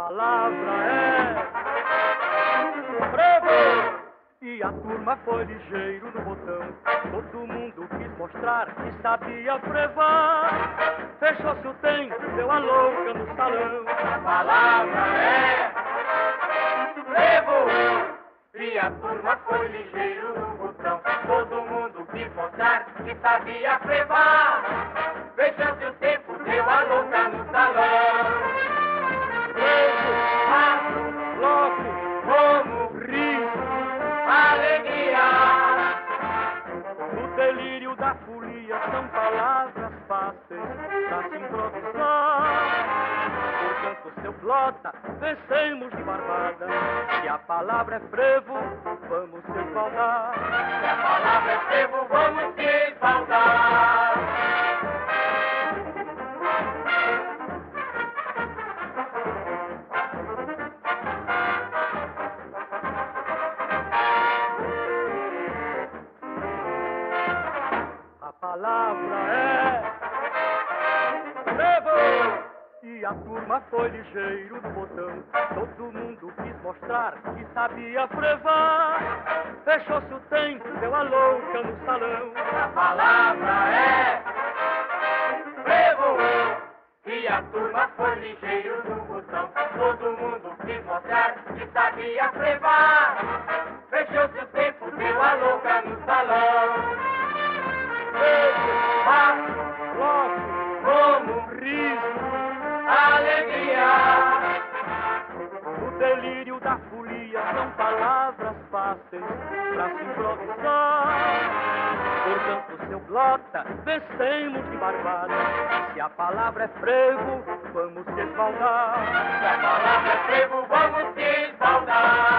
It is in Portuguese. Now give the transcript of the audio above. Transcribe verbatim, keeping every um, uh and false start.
palavra é frevo. E a turma foi ligeiro no botão. Todo mundo quis mostrar que sabia frevar. Fechou-se o tempo, deu a louca no salão. A palavra é frevo. E a turma foi ligeiro no botão. Todo mundo quis mostrar que sabia frevar. Fechou-se o tempo, deu a louca no salão. Frevo, Passo, bloco, como, riso. alegria. No delírio da folia são palavras fáceis pra se improvisar. Portanto, seu Blota, vencemos de barbada. Se a palavra é frevo, vamos se esbaldar. Se a palavra é frevo, vamos se esbaldar. A palavra é frevo. E a turma foi ligeiro no botão. Todo mundo quis mostrar que sabia frevar. Fechou-se o tempo, deu a louca no salão. A palavra é frevo. E a turma foi ligeiro no botão. Todo mundo quis mostrar que sabia frevar. Fechou-se o tempo, deu a louca no salão. Frevo, Passo, bloco, como, riso. alegria. No delírio da folia são palavras fáceis pra se improvisar. Portanto, seu Blota, vencemos de barbada. Se a palavra é frevo, vamos se esbaldar. Se a palavra é frevo, vamos se esbaldar.